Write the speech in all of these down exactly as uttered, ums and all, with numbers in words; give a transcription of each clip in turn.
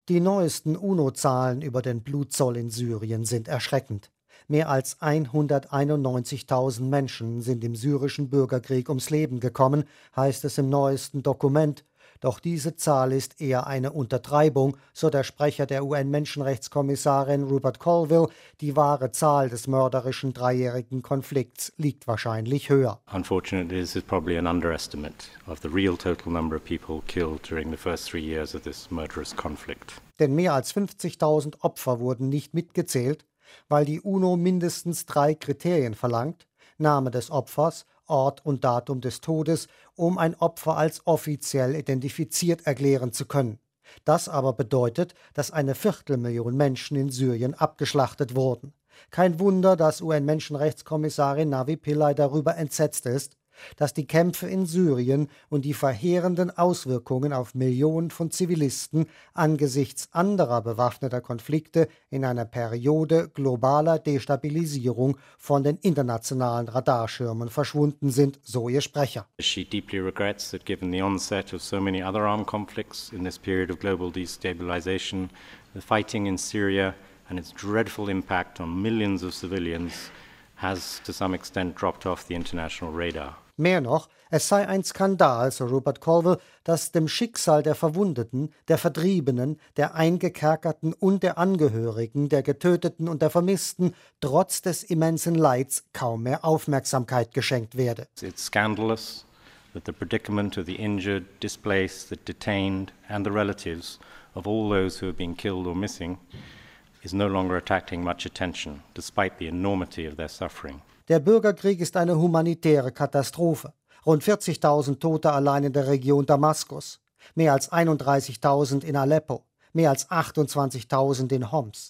Die neuesten UNO-Zahlen über den Blutzoll in Syrien sind erschreckend. Mehr als hunderteinundneunzigtausend Menschen sind im syrischen Bürgerkrieg ums Leben gekommen, heißt es im neuesten Dokument. Doch diese Zahl ist eher eine Untertreibung, so der Sprecher der U N-Menschenrechtskommissarin Rupert Colville. Die wahre Zahl des mörderischen dreijährigen Konflikts liegt wahrscheinlich höher. Unfortunately, this is probably an underestimate of the real total number of people killed during the first three years of this murderous conflict. Denn mehr als fünfzigtausend Opfer wurden nicht mitgezählt, weil die UNO mindestens drei Kriterien verlangt: Name des Opfers, Ort und Datum des Todes, um ein Opfer als offiziell identifiziert erklären zu können. Das aber bedeutet, dass eine Viertelmillion Menschen in Syrien abgeschlachtet wurden. Kein Wunder, dass U N-Menschenrechtskommissarin Navi Pillay darüber entsetzt ist, dass die Kämpfe in Syrien und die verheerenden Auswirkungen auf Millionen von Zivilisten angesichts anderer bewaffneter Konflikte in einer Periode globaler Destabilisierung von den internationalen Radarschirmen verschwunden sind, so ihr Sprecher. She deeply regrets that given the onset of so many other armed conflicts in this period of global destabilization, the fighting in Syria and its dreadful impact on millions of civilians has to some extent dropped off the international radar. Mehr noch, es sei ein Skandal, so Rupert Colville, dass dem Schicksal der Verwundeten, der Vertriebenen, der Eingekerkerten und der Angehörigen, der Getöteten und der Vermissten trotz des immensen Leids kaum mehr Aufmerksamkeit geschenkt werde. It's scandalous that the predicament of the injured, displaced, the detained and the relatives of all those who have been killed or missing is no longer attracting much attention, despite the enormity of their suffering. Der Bürgerkrieg ist eine humanitäre Katastrophe. Rund vierzigtausend Tote allein in der Region Damaskus, mehr als einunddreißigtausend in Aleppo, mehr als achtundzwanzigtausend in Homs.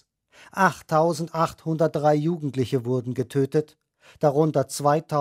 achttausendachthundertdrei Jugendliche wurden getötet, darunter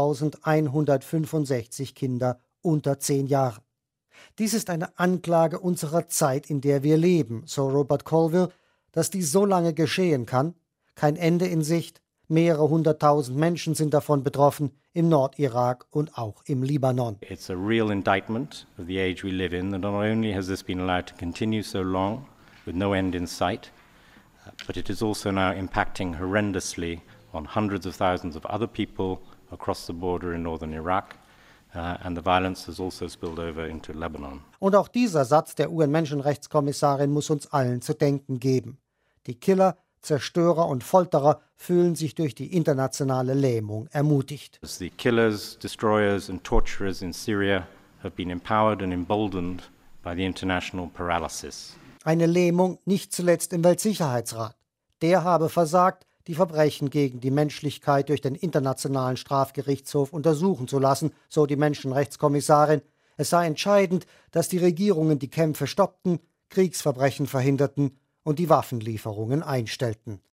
zweitausendeinhundertfünfundsechzig Kinder unter zehn Jahren. Dies ist eine Anklage unserer Zeit, in der wir leben, so Rupert Colville. Dass dies so lange geschehen kann, kein Ende in Sicht, mehrere hunderttausend Menschen sind davon betroffen, im Nordirak und auch im Libanon. It's a real indictment of the age we live in, that not only has this been allowed to continue so long, with no end in sight, but it is also now impacting horrendously on hundreds of thousands of other people across the border in northern Iraq. Uh, and the violence has also spilled over into Lebanon. Und auch dieser Satz der U N-Menschenrechtskommissarin muss uns allen zu denken geben. Die Killer, Zerstörer und Folterer fühlen sich durch die internationale Lähmung ermutigt. As the killers, destroyers and torturers in Syria have been empowered and emboldened by the international paralysis. Eine Lähmung nicht zuletzt im Weltsicherheitsrat. Der habe versagt, die Verbrechen gegen die Menschlichkeit durch den Internationalen Strafgerichtshof untersuchen zu lassen, so die Menschenrechtskommissarin. Es sei entscheidend, dass die Regierungen die Kämpfe stoppten, Kriegsverbrechen verhinderten und die Waffenlieferungen einstellten.